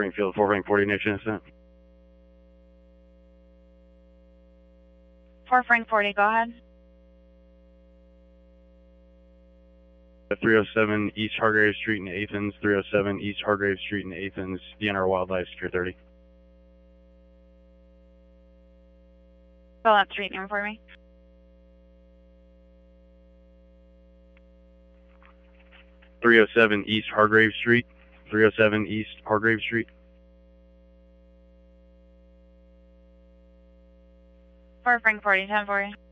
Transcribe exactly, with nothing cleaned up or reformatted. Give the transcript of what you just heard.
Springfield, four Frank forty, nation incident. four Frank forty, go ahead. three oh seven East Hargrave Street in Athens, three oh seven East Hargrave Street in Athens, D N R Wildlife, Secure thirty. Spell that street name for me. three oh seven East Hargrave Street, three oh seven East Hargrave Street. four Frank forty, ten forty.